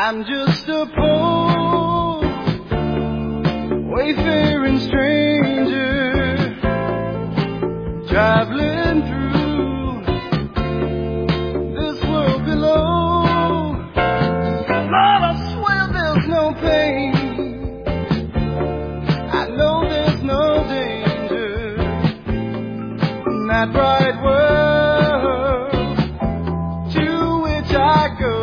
I'm just a poor, wayfaring stranger, traveling through this world below. Lord, I swear there's no pain, I know there's no danger in that bright world to which I go.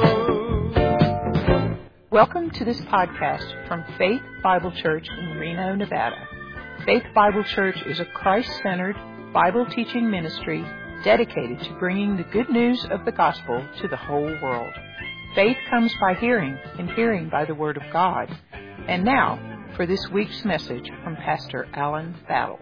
Welcome to this podcast from Faith Bible Church in Reno, Nevada. Faith Bible Church is a Christ-centered Bible teaching ministry dedicated to bringing the good news of the gospel to the whole world. Faith comes by hearing, and hearing by the Word of God. And now, for this week's message from Pastor Alan Battle.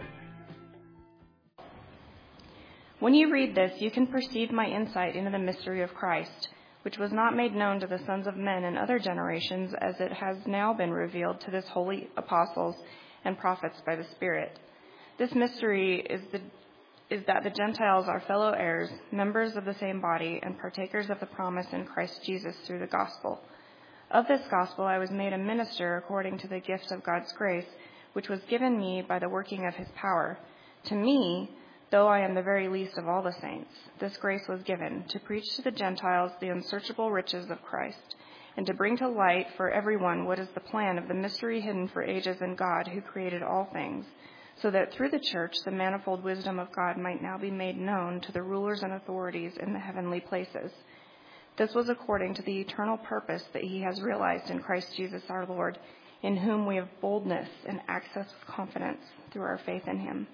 When you read this, you can perceive my insight into the mystery of Christ, which was not made known to the sons of men in other generations, as it has now been revealed to his holy apostles and prophets by the Spirit. This mystery is that the Gentiles are fellow heirs, members of the same body, and partakers of the promise in Christ Jesus through the gospel. Of this gospel I was made a minister according to the gift of God's grace, which was given me by the working of his power. To me, though I am the very least of all the saints, this grace was given, to preach to the Gentiles the unsearchable riches of Christ, and to bring to light for everyone what is the plan of the mystery hidden for ages in God, who created all things, so that through the church the manifold wisdom of God might now be made known to the rulers and authorities in the heavenly places. This was according to the eternal purpose that he has realized in Christ Jesus our Lord, in whom we have boldness and access with confidence through our faith in him.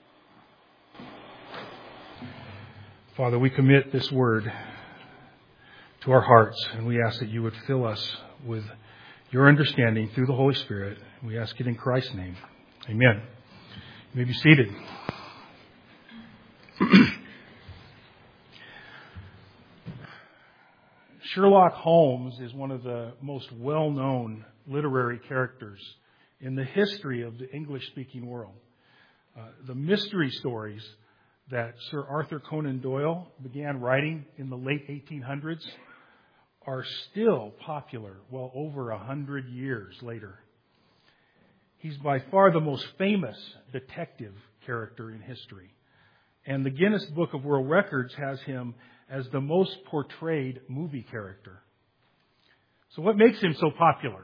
Father, we commit this word to our hearts, and we ask that you would fill us with your understanding through the Holy Spirit. We ask it in Christ's name. Amen. You may be seated. Sherlock Holmes is one of the most well-known literary characters in the history of the English-speaking world. The mystery stories that Sir Arthur Conan Doyle began writing in the late 1800s are still popular well over 100 years later. He's by far the most famous detective character in history. And the Guinness Book of World Records has him as the most portrayed movie character. So what makes him so popular?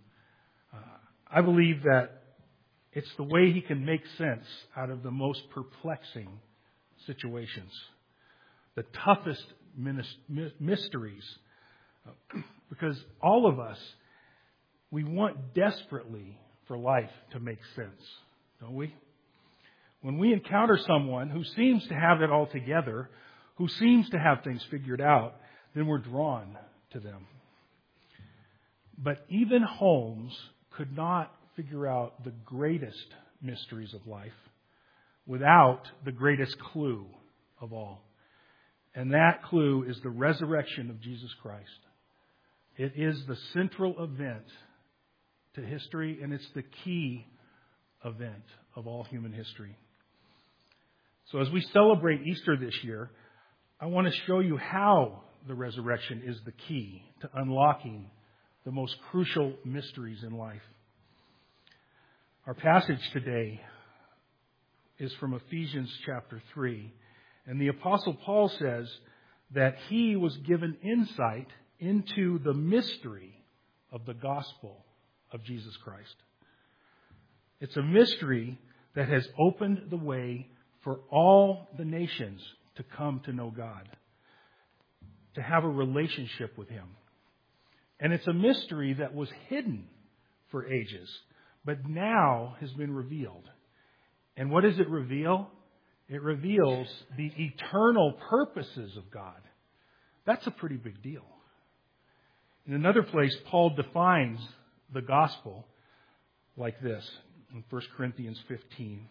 I believe that it's the way he can make sense out of the most perplexing situations, the toughest mysteries, because all of us, we want desperately for life to make sense, don't we? When we encounter someone who seems to have it all together, who seems to have things figured out, then we're drawn to them. But even Holmes could not figure out the greatest mysteries of life without the greatest clue of all. And that clue is the resurrection of Jesus Christ. It is the central event to history, and it's the key event of all human history. So as we celebrate Easter this year, I want to show you how the resurrection is the key to unlocking the most crucial mysteries in life. Our passage today is from Ephesians chapter 3. And the Apostle Paul says that he was given insight into the mystery of the gospel of Jesus Christ. It's a mystery that has opened the way for all the nations to come to know God, to have a relationship with him. And it's a mystery that was hidden for ages, but now has been revealed. And what does it reveal? It reveals the eternal purposes of God. That's a pretty big deal. In another place, Paul defines the gospel like this in 1 Corinthians 15.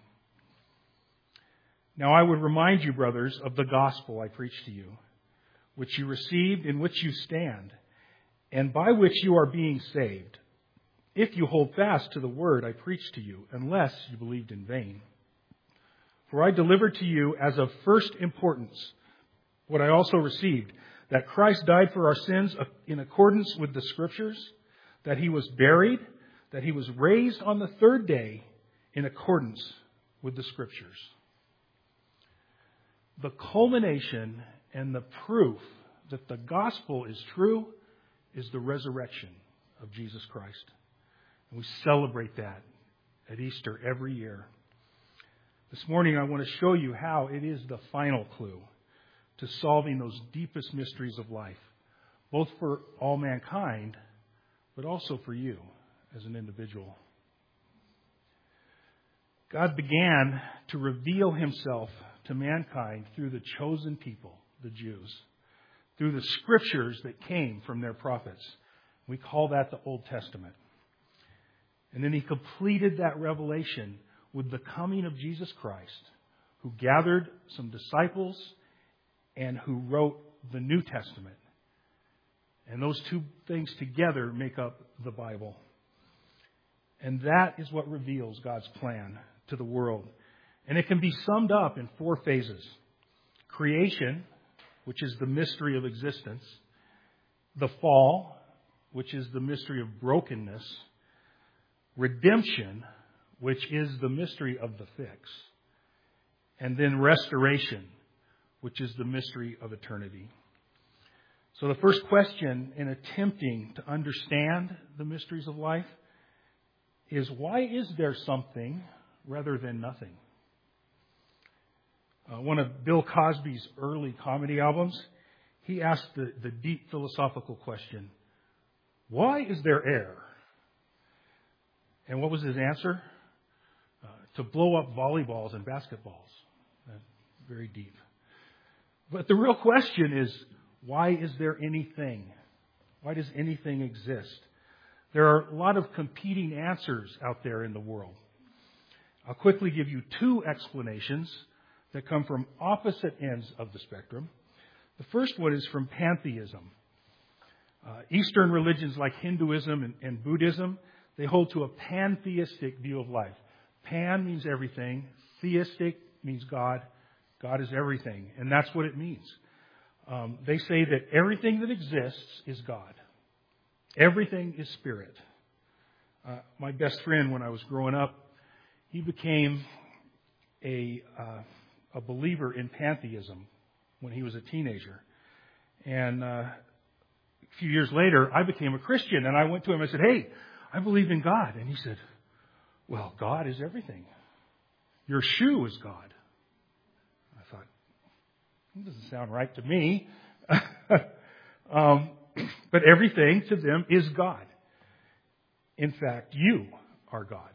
Now I would remind you, brothers, of the gospel I preached to you, which you received, in which you stand, and by which you are being saved, if you hold fast to the word I preached to you, unless you believed in vain. For I delivered to you as of first importance what I also received, that Christ died for our sins in accordance with the Scriptures, that He was buried, that He was raised on the third day in accordance with the Scriptures. The culmination and the proof that the gospel is true is the resurrection of Jesus Christ. And we celebrate that at Easter every year. This morning I want to show you how it is the final clue to solving those deepest mysteries of life, both for all mankind, but also for you as an individual. God began to reveal Himself to mankind through the chosen people, the Jews, through the Scriptures that came from their prophets. We call that the Old Testament. And then He completed that revelation with the coming of Jesus Christ, who gathered some disciples and who wrote the New Testament. And those two things together make up the Bible. And that is what reveals God's plan to the world. And it can be summed up in 4 phases. Creation, which is the mystery of existence. The fall, which is the mystery of brokenness. Redemption, which is the mystery of the fix. And then restoration, which is the mystery of eternity. So the first question in attempting to understand the mysteries of life is, why is there something rather than nothing? One of Bill Cosby's early comedy albums, he asked the deep philosophical question, why is there air? And what was his answer? To blow up volleyballs and basketballs. Very deep. But the real question is, why is there anything? Why does anything exist? There are a lot of competing answers out there in the world. I'll quickly give you 2 explanations that come from opposite ends of the spectrum. The first one is from pantheism. Eastern religions like Hinduism and Buddhism, they hold to a pantheistic view of life. Pan means everything. Theistic means God. God is everything. And that's what it means. They say that everything that exists is God. Everything is spirit. My best friend, when I was growing up, he became a believer in pantheism when he was a teenager. And a few years later, I became a Christian. And I went to him and I said, hey, I believe in God. And he said, well, God is everything. Your shoe is God. I thought, that doesn't sound right to me. But everything to them is God. In fact, you are God.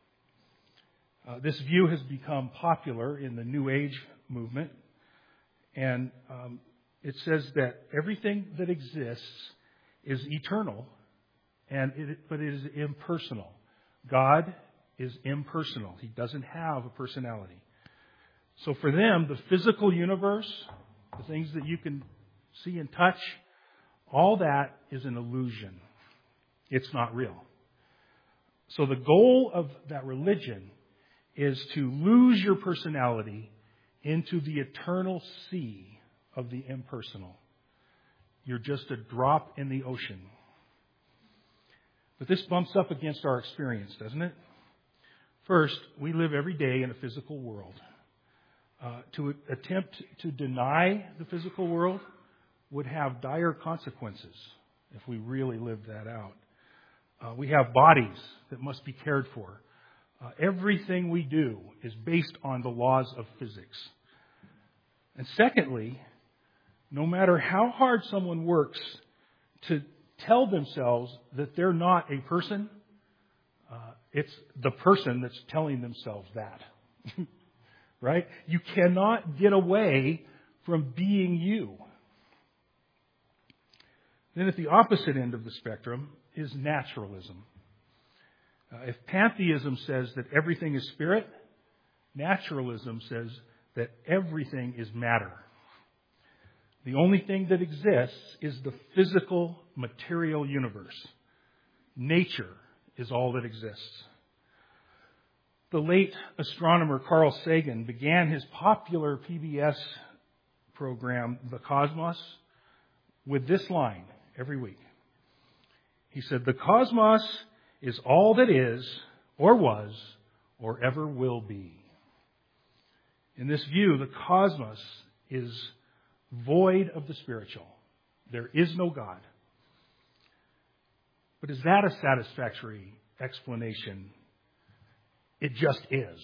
This view has become popular in the New Age movement. And it says that everything that exists is eternal, but it is impersonal. God is impersonal. He doesn't have a personality. So for them, the physical universe, the things that you can see and touch, all that is an illusion. It's not real. So the goal of that religion is to lose your personality into the eternal sea of the impersonal. You're just a drop in the ocean. But this bumps up against our experience, doesn't it? First, we live every day in a physical world. To attempt to deny the physical world would have dire consequences if we really lived that out. We have bodies that must be cared for. Everything we do is based on the laws of physics. And secondly, no matter how hard someone works to tell themselves that they're not a person, it's the person that's telling themselves that. Right? You cannot get away from being you. Then at the opposite end of the spectrum is naturalism. If pantheism says that everything is spirit, naturalism says that everything is matter. The only thing that exists is the physical, material universe. Nature is all that exists. The late astronomer Carl Sagan began his popular PBS program, The Cosmos, with this line every week. He said, the cosmos is all that is, or was, or ever will be. In this view, the cosmos is void of the spiritual. There is no God. But is that a satisfactory explanation? It just is.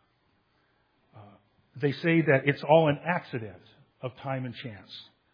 They say that it's all an accident of time and chance.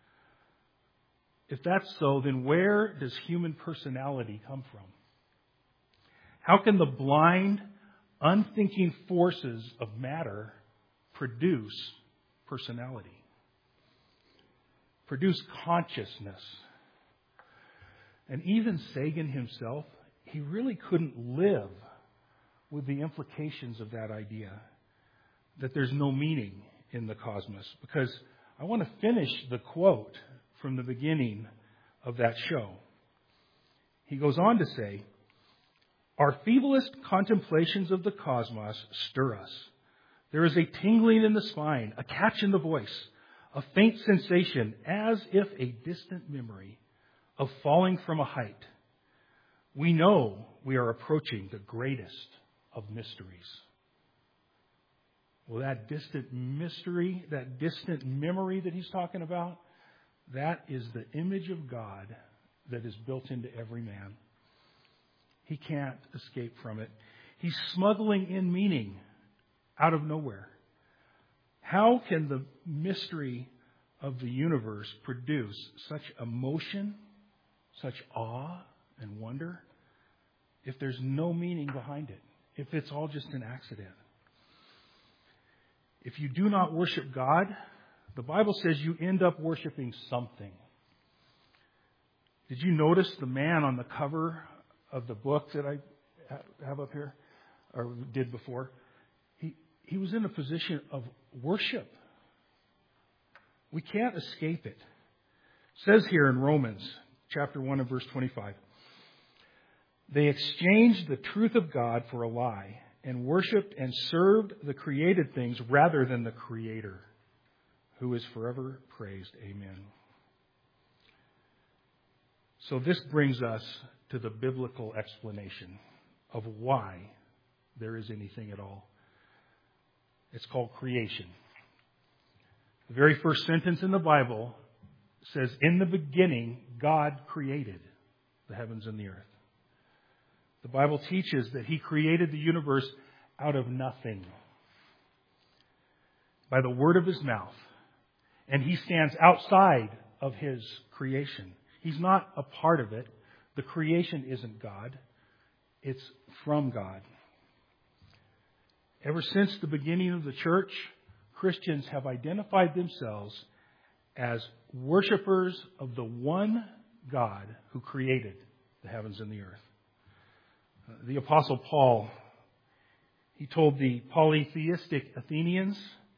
If that's so, then where does human personality come from? How can the blind, unthinking forces of matter produce personality? Produce consciousness? And even Sagan himself, he really couldn't live with the implications of that idea, that there's no meaning in the cosmos. Because I want to finish the quote from the beginning of that show. He goes on to say, our feeblest contemplations of the cosmos stir us. There is a tingling in the spine, a catch in the voice, a faint sensation as if a distant memory of falling from a height. We know we are approaching the greatest of mysteries. Well, that distant mystery, that distant memory that he's talking about, that is the image of God that is built into every man. He can't escape from it. He's smuggling in meaning out of nowhere. How can the mystery of the universe produce such emotion, such awe and wonder, if there's no meaning behind it, if it's all just an accident? If you do not worship God, the Bible says you end up worshiping something. Did you notice the man on the cover of the book that I have up here, or did before? He was in a position of worship. We can't escape it. It says here in Romans chapter 1 and verse 25, they exchanged the truth of God for a lie and worshipped and served the created things rather than the Creator, who is forever praised. Amen. So this brings us to the biblical explanation of why there is anything at all. It's called creation. The very first sentence in the Bible says, in the beginning, God created the heavens and the earth. The Bible teaches that He created the universe out of nothing by the word of His mouth. And He stands outside of His creation. He's not a part of it. The creation isn't God. It's from God. Ever since the beginning of the church, Christians have identified themselves as worshipers of the one God who created the heavens and the earth. The Apostle Paul, he told the polytheistic Athenians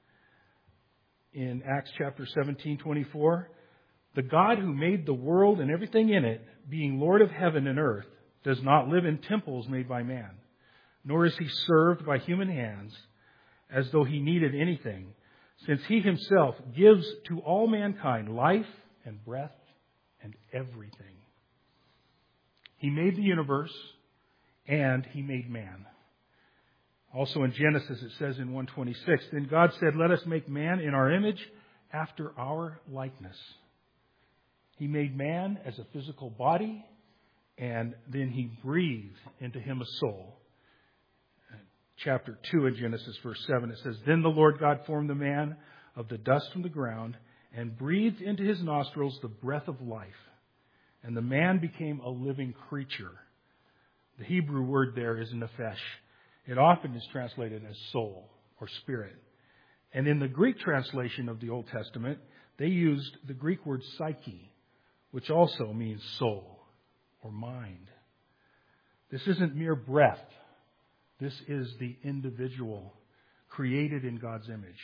in Acts chapter 17:24, the God who made the world and everything in it, being Lord of heaven and earth, does not live in temples made by man, nor is He served by human hands as though He needed anything, since He Himself gives to all mankind life and breath and everything. He made the universe and He made man. Also in Genesis it says in 1:26, then God said, let us make man in our image after our likeness. He made man as a physical body, and then He breathed into him a soul. Chapter 2 of Genesis, verse 7, it says, then the Lord God formed the man of the dust from the ground and breathed into his nostrils the breath of life. And the man became a living creature. The Hebrew word there is nephesh. It often is translated as soul or spirit. And in the Greek translation of the Old Testament, they used the Greek word psyche, which also means soul or mind. This isn't mere breath. This is the individual created in God's image.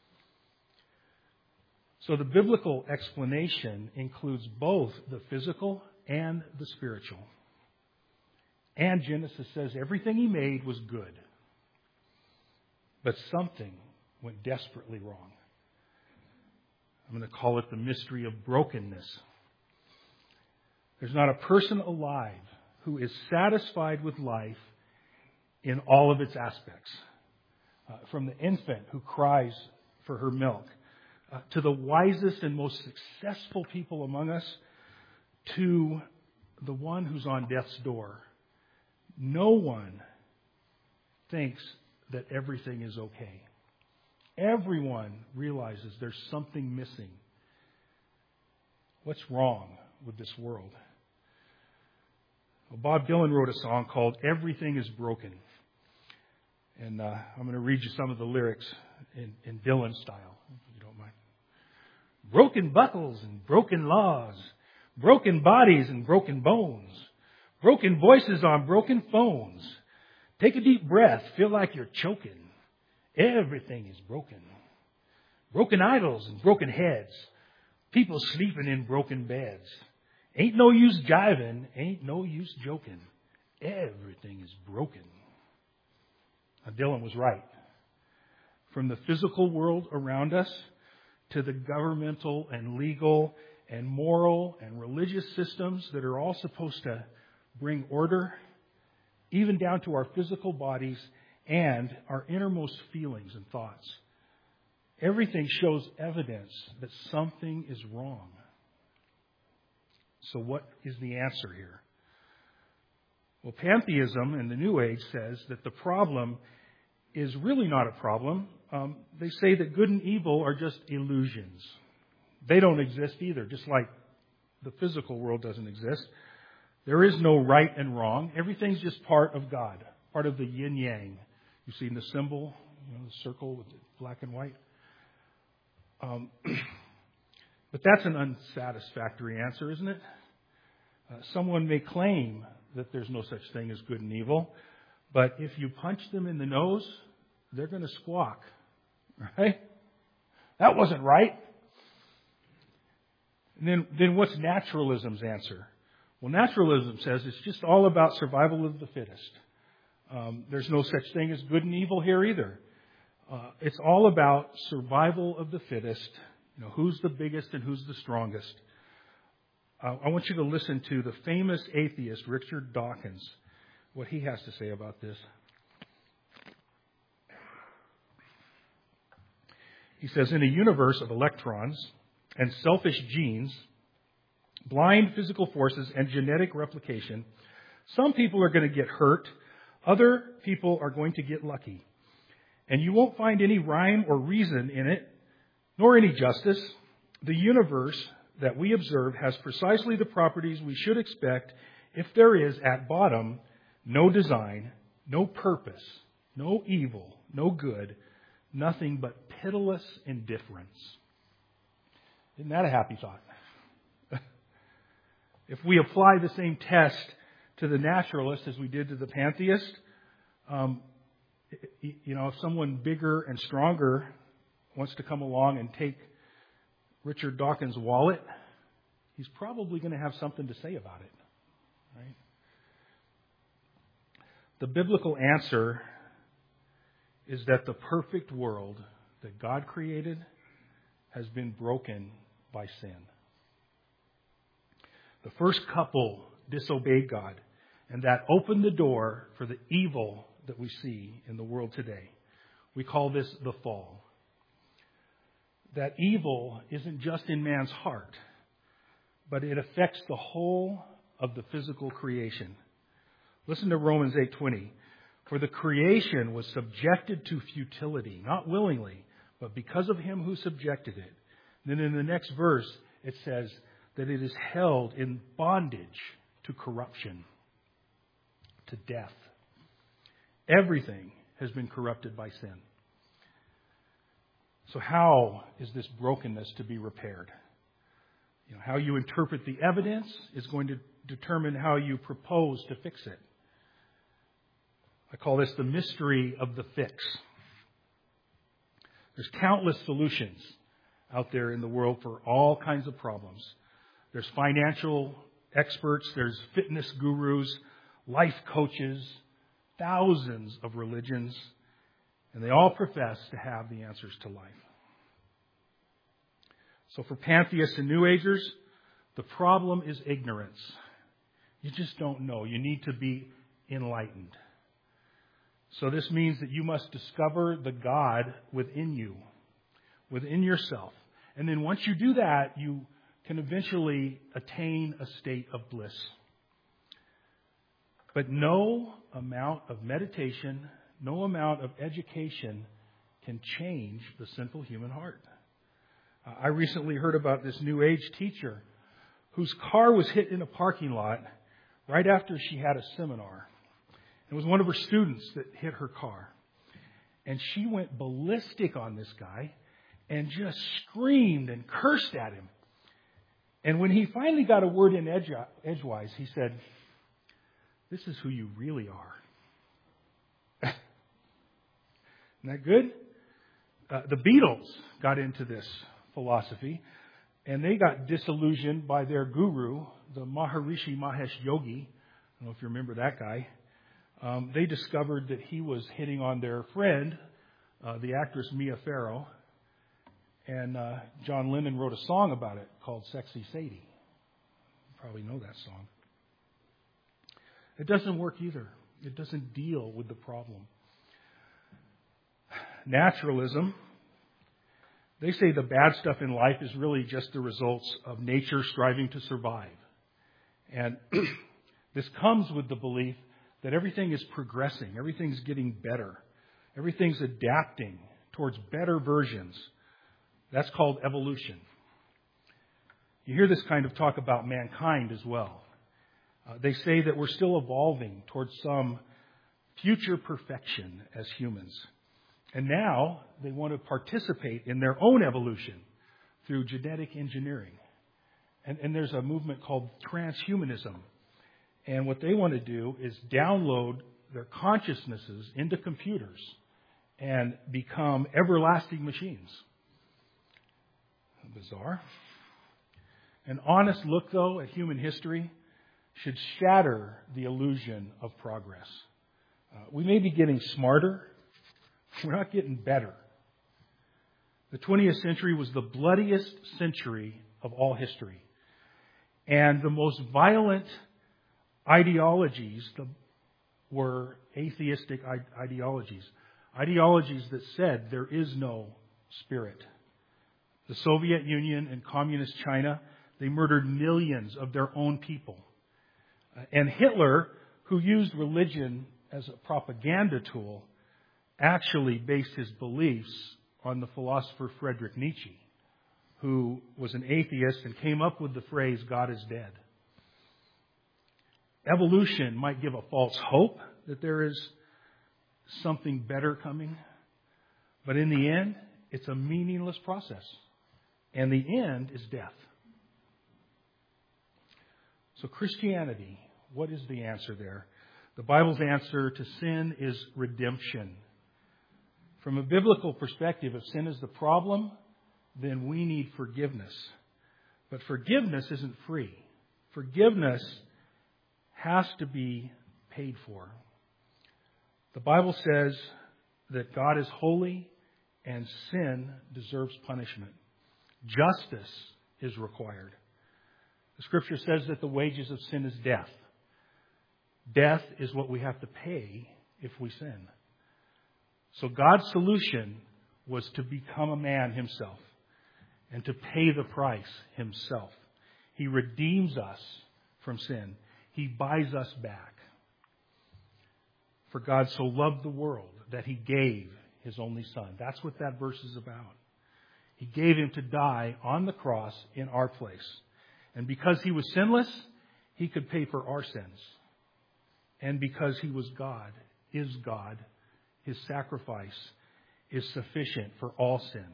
So the biblical explanation includes both the physical and the spiritual. And Genesis says everything He made was good. But something went desperately wrong. I'm going to call it the mystery of brokenness. There's not a person alive who is satisfied with life in all of its aspects. From the infant who cries for her milk, to the wisest and most successful people among us, to the one who's on death's door. No one thinks that everything is okay. Everyone realizes there's something missing. What's wrong with this world? Well, Bob Dylan wrote a song called "Everything is Broken." And I'm going to read you some of the lyrics in Dylan style, if you don't mind. Broken buckles and broken laws, broken bodies and broken bones, broken voices on broken phones. Take a deep breath, feel like you're choking. Everything is broken. Broken idols and broken heads, people sleeping in broken beds. Ain't no use jiving, ain't no use joking. Everything is broken. Now, Dylan was right. From the physical world around us to the governmental and legal and moral and religious systems that are all supposed to bring order, even down to our physical bodies and our innermost feelings and thoughts. Everything shows evidence that something is wrong. So what is the answer here? Well, pantheism in the New Age says that the problem is really not a problem. They say that good and evil are just illusions. They don't exist either, just like the physical world doesn't exist. There is no right and wrong. Everything's just part of God, part of the yin-yang. You've seen the symbol, the circle with the black and white. But that's an unsatisfactory answer, isn't it? Someone may claim that there's no such thing as good and evil, but if you punch them in the nose, they're going to squawk, right? That wasn't right. And then what's naturalism's answer? Well, naturalism says it's just all about survival of the fittest. There's no such thing as good and evil here either. It's all about survival of the fittest. Who's the biggest and who's the strongest. I want you to listen to the famous atheist Richard Dawkins, what he has to say about this. He says, in a universe of electrons and selfish genes, blind physical forces, and genetic replication, some people are going to get hurt, other people are going to get lucky. And you won't find any rhyme or reason in it, nor any justice. The universe that we observe has precisely the properties we should expect if there is, at bottom, no design, no purpose, no evil, no good, nothing but pitiless indifference. Isn't that a happy thought? If we apply the same test to the naturalist as we did to the pantheist, if someone bigger and stronger wants to come along and take Richard Dawkins' wallet, he's probably going to have something to say about it, right? The biblical answer is that the perfect world that God created has been broken by sin. The first couple disobeyed God, and that opened the door for the evil that we see in the world today. We call this the fall. That evil isn't just in man's heart, but it affects the whole of the physical creation. Listen to Romans 8:20. For the creation was subjected to futility, not willingly, but because of him who subjected it. Then in the next verse, it says that it is held in bondage to corruption, to death. Everything has been corrupted by sin. So how is this brokenness to be repaired? How you interpret the evidence is going to determine how you propose to fix it. I call this the mystery of the fix. There's countless solutions out there in the world for all kinds of problems. There's financial experts, there's fitness gurus, life coaches, thousands of religions, and they all profess to have the answers to life. So for pantheists and New Agers, The problem is ignorance. You just don't know. You need to be enlightened. So this means that you must discover the God within you, within yourself. And then once you do that, you can eventually attain a state of bliss. But no amount of meditation, no amount of education can change the sinful human heart. I recently heard about this New Age teacher whose car was hit in a parking lot right after she had a seminar. It was one of her students that hit her car. And she went ballistic on this guy and just screamed and cursed at him. And when he finally got a word in edgewise, he said, "This is who you really are." Isn't that good? The Beatles got into this philosophy, and they got disillusioned by their guru, the Maharishi Mahesh Yogi. I don't know if you remember that guy. They discovered that he was hitting on their friend, the actress Mia Farrow, and John Lennon wrote a song about it called Sexy Sadie. You probably know that song. It doesn't work either. It doesn't deal with the problem. Naturalism. They say the bad stuff in life is really just the results of nature striving to survive. And this comes with the belief that everything is progressing, everything's getting better, everything's adapting towards better versions. That's called evolution. You hear this kind of talk about mankind as well. They say that we're still evolving towards some future perfection as humans. And now they want to participate in their own evolution through genetic engineering. And there's a movement called transhumanism. And what they want to do is download their consciousnesses into computers and become everlasting machines. Bizarre. An honest look, though, at human history should shatter the illusion of progress. We may be getting smarter. We're not getting better. The 20th century was the bloodiest century of all history. And the most violent ideologies were atheistic ideologies. Ideologies that said there is no spirit. The Soviet Union and Communist China, they murdered millions of their own people. And Hitler, who used religion as a propaganda tool, actually based his beliefs on the philosopher Friedrich Nietzsche, who was an atheist and came up with the phrase, "God is dead." Evolution might give a false hope that there is something better coming, but in the end, it's a meaningless process. And the end is death. So Christianity, what is the answer there? The Bible's answer to sin is redemption. From a biblical perspective, if sin is the problem, then we need forgiveness. But forgiveness isn't free. Forgiveness has to be paid for. The Bible says that God is holy and sin deserves punishment. Justice is required. The Scripture says that the wages of sin is death. Death is what we have to pay if we sin. So God's solution was to become a man himself and to pay the price himself. He redeems us from sin. He buys us back. For God so loved the world that He gave His only Son. That's what that verse is about. He gave Him to die on the cross in our place. And because He was sinless, He could pay for our sins. And because He was God, is God, His sacrifice is sufficient for all sin.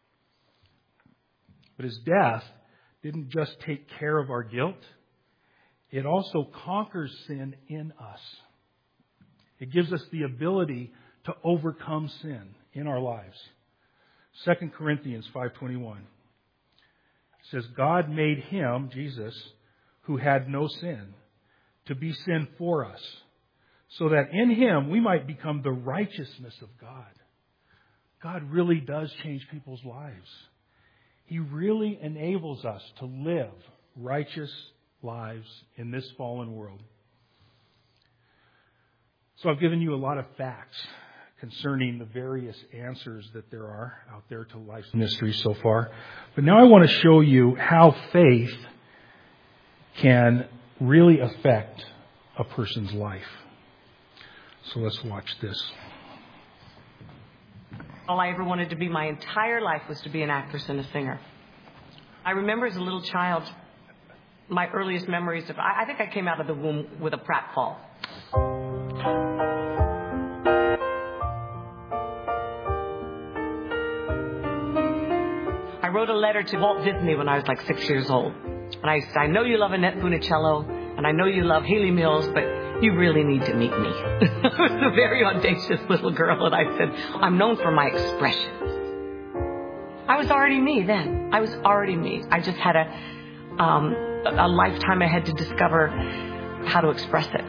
But His death didn't just take care of our guilt. It also conquers sin in us. It gives us the ability to overcome sin in our lives. 2 Corinthians 5:21 says, God made Him, Jesus, who had no sin, to be sin for us, so that in Him we might become the righteousness of God. God really does change people's lives. He really enables us to live righteous lives in this fallen world. So I've given you a lot of facts concerning the various answers that there are out there to life's mysteries so far. But now I want to show you how faith can really affect a person's life. So let's watch this. All I ever wanted to be my entire life was to be an actress and a singer. I remember as a little child, my earliest memories of, I think I came out of the womb with a pratfall. I wrote a letter to Walt Disney when I was like 6 years old. And I said, I know you love Annette Funicello, and I know you love Haley Mills, but you really need to meet me. I was a very audacious little girl, and I said, I'm known for my expressions. I was already me then. I was already me. I just had a lifetime ahead to discover how to express it.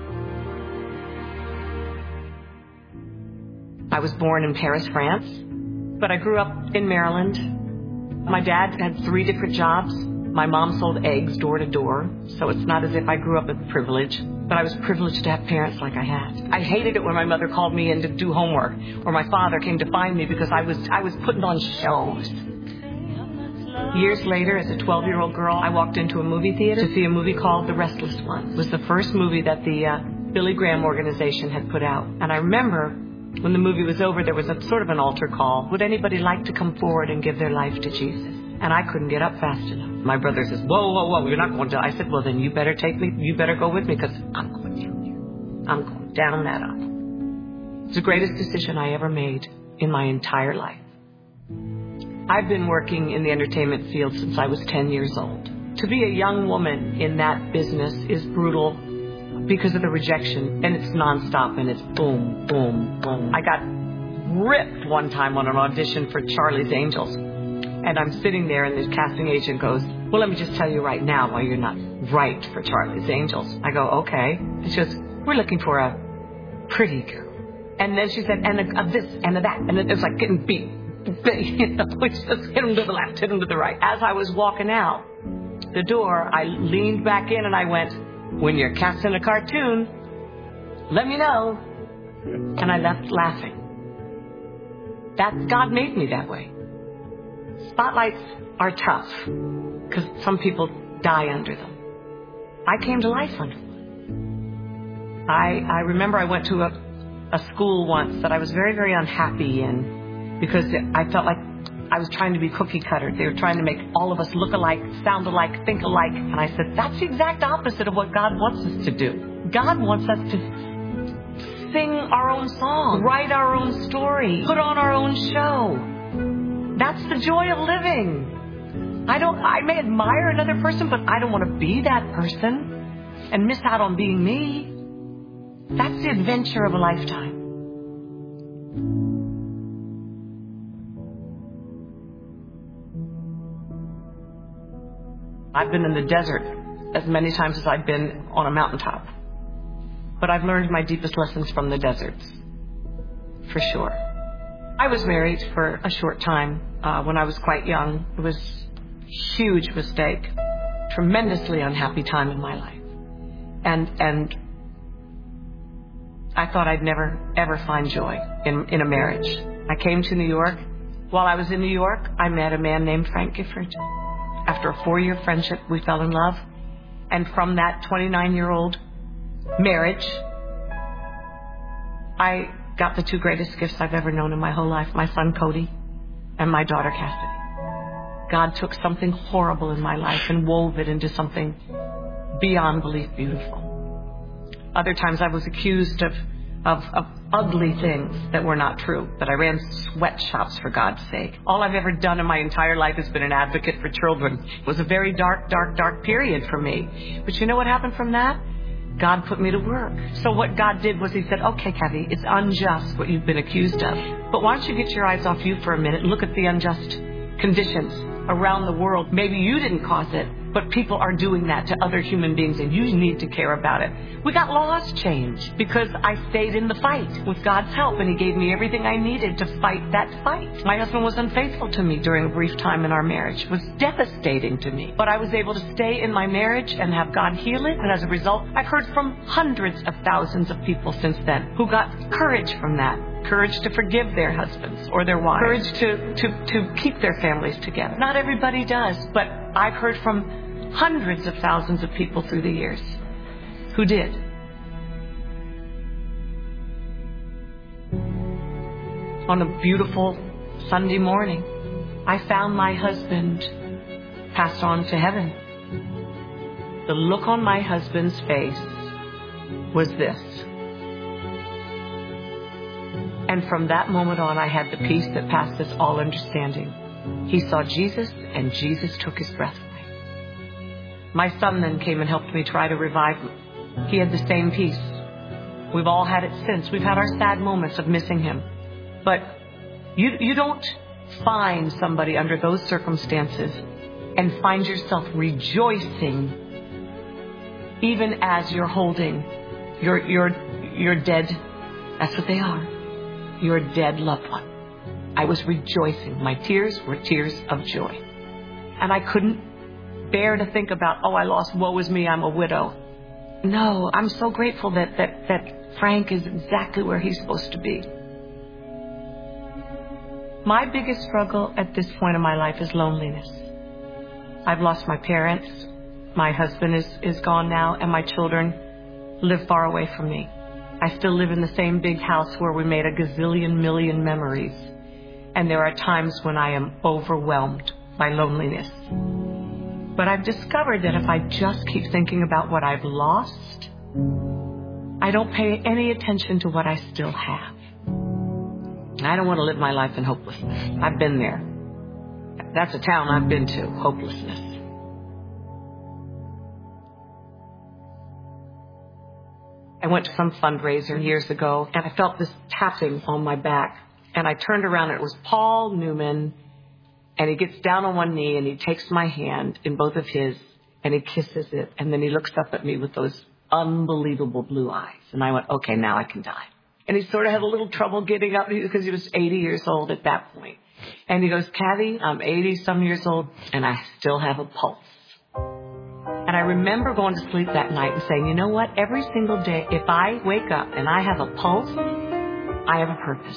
I was born in Paris, France, but I grew up in Maryland. My dad had 3 different jobs. My mom sold eggs door to door, so it's not as if I grew up with privilege, but I was privileged to have parents like I had. I hated it when my mother called me in to do homework, or my father came to find me because I was putting on shows. Years later, as a 12-year-old girl, I walked into a movie theater to see a movie called The Restless Ones. It was the first movie that the Billy Graham organization had put out. And I remember when the movie was over, there was a sort of an altar call. Would anybody like to come forward and give their life to Jesus? And I couldn't get up fast enough. My brother says, whoa, you're not going to. I said, well, then you better take me. You better go with me because I'm going down there. I'm going down that aisle. It's the greatest decision I ever made in my entire life. I've been working in the entertainment field since I was 10 years old. To be a young woman in that business is brutal because of the rejection, and it's nonstop, and it's boom, boom, boom. I got ripped one time on an audition for Charlie's Angels. And I'm sitting there, and the casting agent goes, well, let me just tell you right now why you're not right for Charlie's Angels. I go, okay. And she goes, we're looking for a pretty girl. And then she said, and a this and a that. And it was like getting beat. You know, we just hit him to the left, hit him to the right. As I was walking out the door, I leaned back in and I went, when you're casting a cartoon, let me know. And I left laughing. God made me that way. Spotlights are tough because some people die under them. I came to life under them. I remember I went to a school once that I was very, very unhappy in because I felt like I was trying to be cookie cutter. They were trying to make all of us look alike, sound alike, think alike. And I said, that's the exact opposite of what God wants us to do. God wants us to sing our own song, write our own story, put on our own show. That's the joy of living. I may admire another person, but I don't want to be that person and miss out on being me. That's the adventure of a lifetime. I've been in the desert as many times as I've been on a mountaintop. But I've learned my deepest lessons from the deserts, for sure. I was married for a short time when I was quite young. It was a huge mistake, tremendously unhappy time in my life. And I thought I'd never, ever find joy in a marriage. I came to New York. While I was in New York, I met a man named Frank Gifford. After a 4-year friendship, we fell in love. And from that 29-year-old marriage, I got the 2 greatest gifts I've ever known in my whole life, my son Cody and my daughter Cassidy. God took something horrible in my life and wove it into something beyond belief beautiful. Other times I was accused of ugly things that were not true, that I ran sweatshops for God's sake. All I've ever done in my entire life has been an advocate for children. It was a very dark, dark, dark period for me. But you know what happened from that? God put me to work. So what God did was he said, okay, Kathy, it's unjust what you've been accused of. But why don't you get your eyes off you for a minute and look at the unjust conditions around the world. Maybe you didn't cause it, But people are doing that to other human beings, and you need to care about it. We got laws changed because I stayed in the fight with God's help, and He gave me everything I needed to fight that fight. My husband was unfaithful to me during a brief time in our marriage. It was devastating to me. But I was able to stay in my marriage and have God heal it, and as a result, I've heard from hundreds of thousands of people since then who got courage from that. Courage to forgive their husbands or their wives. Courage to keep their families together. Not everybody does, but I've heard from hundreds of thousands of people through the years who did. On a beautiful Sunday morning, I found my husband passed on to heaven. The look on my husband's face was this. And from that moment on, I had the peace that passes all understanding. He saw Jesus, and Jesus took his breath away. My son then came and helped me try to revive him. He had the same peace. We've all had it since. We've had our sad moments of missing him. But you don't find somebody under those circumstances and find yourself rejoicing even as you're holding your dead. That's what they are. Your dead loved one. I was rejoicing. My tears were tears of joy. And I couldn't bear to think about, I lost, woe is me, I'm a widow. No, I'm so grateful that Frank is exactly where he's supposed to be. My biggest struggle at this point in my life is loneliness. I've lost my parents. My husband is gone now, and my children live far away from me. I still live in the same big house where we made a gazillion million memories. And there are times when I am overwhelmed by loneliness. But I've discovered that if I just keep thinking about what I've lost, I don't pay any attention to what I still have. I don't want to live my life in hopelessness. I've been there. That's a town I've been to, hopelessness. I went to some fundraiser years ago, and I felt this tapping on my back. And I turned around, and it was Paul Newman. And he gets down on one knee, and he takes my hand in both of his, and he kisses it. And then he looks up at me with those unbelievable blue eyes. And I went, okay, now I can die. And he sort of had a little trouble getting up because he was 80 years old at that point. And he goes, Kathy, I'm 80-some years old, and I still have a pulse. And I remember going to sleep that night and saying, you know what? Every single day, if I wake up and I have a pulse, I have a purpose.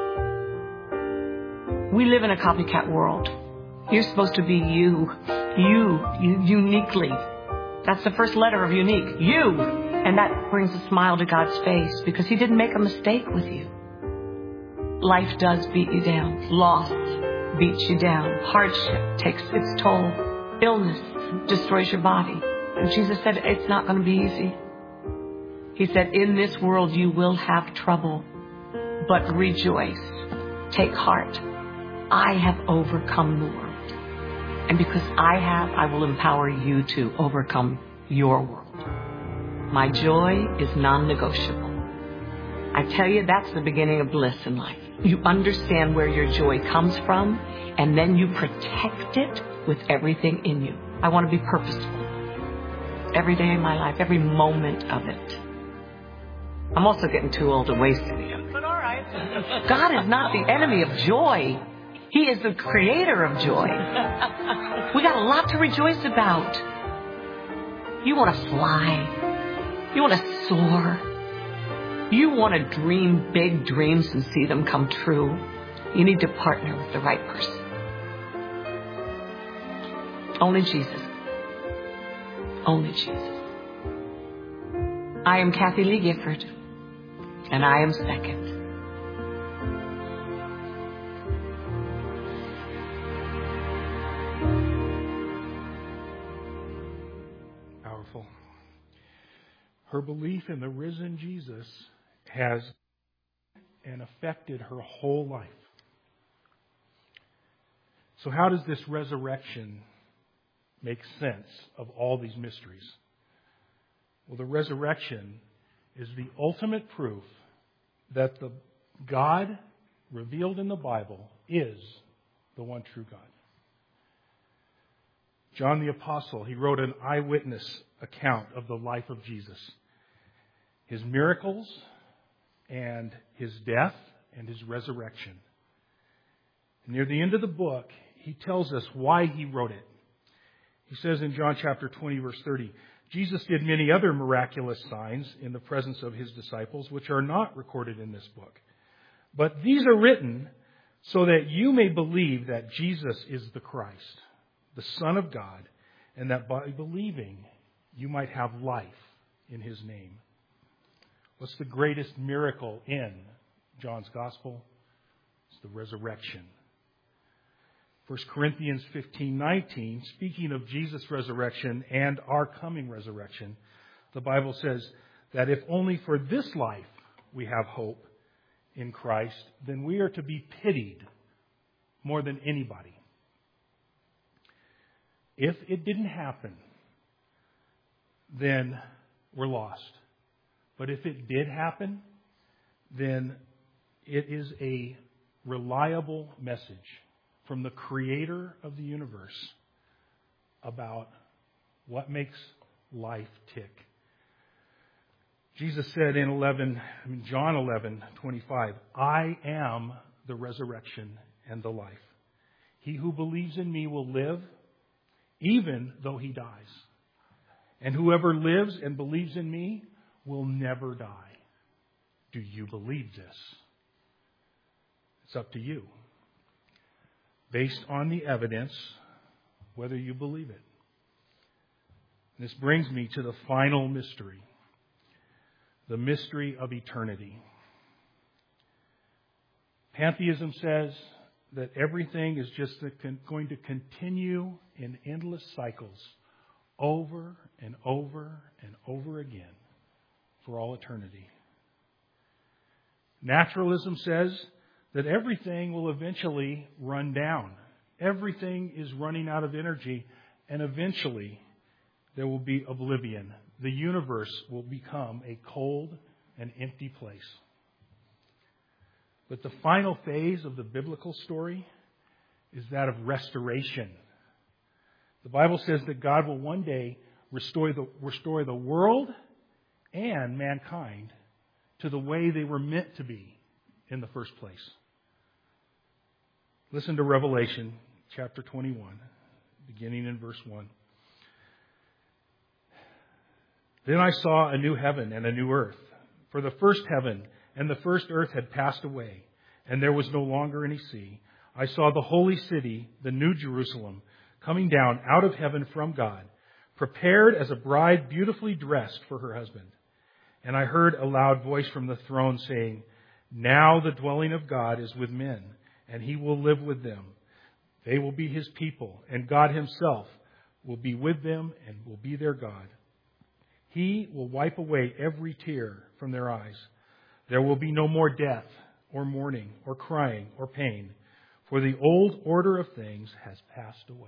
We live in a copycat world. You're supposed to be you uniquely. That's the first letter of unique, you. And that brings a smile to God's face because He didn't make a mistake with you. Life does beat you down. Loss beats you down. Hardship takes its toll. Illness destroys your body. And Jesus said, it's not going to be easy. He said, in this world you will have trouble, but rejoice. Take heart. I have overcome the world. And because I will empower you to overcome your world. My joy is non-negotiable. I tell you, that's the beginning of bliss in life. You understand where your joy comes from, and then you protect it with everything in you. I want to be purposeful. Every day in my life, every moment of it. I'm also getting too old to waste any of it. But all right. God is not the enemy of joy. He is the creator of joy. We got a lot to rejoice about. You want to fly. You want to soar. You want to dream big dreams and see them come true. You need to partner with the right person. Only Jesus. Only Jesus. I am Kathy Lee Gifford, and I am second. Powerful. Her belief in the risen Jesus has and affected her whole life. So how does this resurrection make sense of all these mysteries? Well, the resurrection is the ultimate proof that the God revealed in the Bible is the one true God. John the Apostle, he wrote an eyewitness account of the life of Jesus. His miracles and his death and his resurrection. Near the end of the book, he tells us why he wrote it. He says in John chapter 20, verse 30, Jesus did many other miraculous signs in the presence of his disciples, which are not recorded in this book. But these are written so that you may believe that Jesus is the Christ, the Son of God, and that by believing you might have life in his name. What's the greatest miracle in John's Gospel? It's the resurrection. 1 Corinthians 15:19, speaking of Jesus' resurrection and our coming resurrection, the Bible says that if only for this life we have hope in Christ, then we are to be pitied more than anybody. If it didn't happen, then we're lost. But if it did happen, then it is a reliable message from the Creator of the universe about what makes life tick. Jesus said in John 11:25, I am the resurrection and the life. He who believes in me will live even though he dies. And whoever lives and believes in me will never die. Do you believe this? It's up to you. Based on the evidence, whether you believe it. This brings me to the final mystery. The mystery of eternity. Pantheism says that everything is just going to continue in endless cycles over and over and over again for all eternity. Naturalism says that everything will eventually run down. Everything is running out of energy, and eventually there will be oblivion. The universe will become a cold and empty place. But the final phase of the biblical story is that of restoration. The Bible says that God will one day restore the world and mankind to the way they were meant to be in the first place. Listen to Revelation chapter 21, beginning in verse 1. Then I saw a new heaven and a new earth. For the first heaven and the first earth had passed away, and there was no longer any sea. I saw the holy city, the new Jerusalem, coming down out of heaven from God, prepared as a bride beautifully dressed for her husband. And I heard a loud voice from the throne saying, Now the dwelling of God is with men, and he will live with them. They will be his people, and God himself will be with them and will be their God. He will wipe away every tear from their eyes. There will be no more death, or mourning, or crying, or pain, for the old order of things has passed away.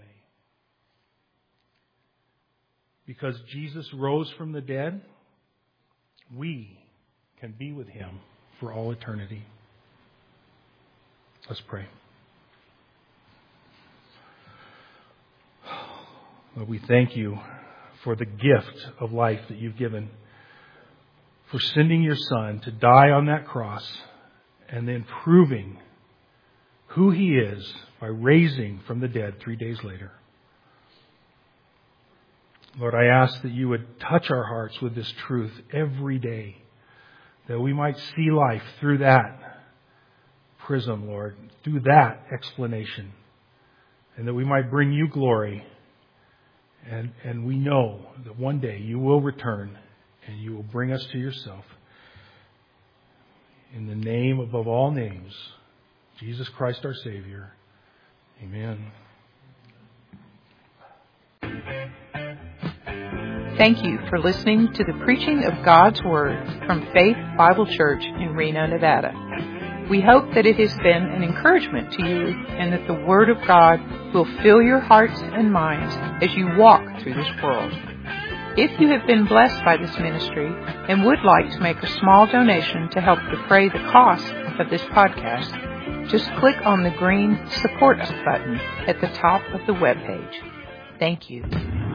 Because Jesus rose from the dead, we can be with him for all eternity. Let's pray. Lord, we thank you for the gift of life that you've given, for sending your Son to die on that cross and then proving who he is by raising from the dead 3 days later. Lord, I ask that you would touch our hearts with this truth every day, that we might see life through that prism, Lord, through that explanation, and that we might bring you glory. And we know that one day you will return and you will bring us to yourself. In the name above all names, Jesus Christ our Savior. Amen. Thank you for listening to the preaching of God's Word from Faith Bible Church in Reno, Nevada. We hope that it has been an encouragement to you and that the Word of God will fill your hearts and minds as you walk through this world. If you have been blessed by this ministry and would like to make a small donation to help defray the cost of this podcast, just click on the green Support Us button at the top of the webpage. Thank you.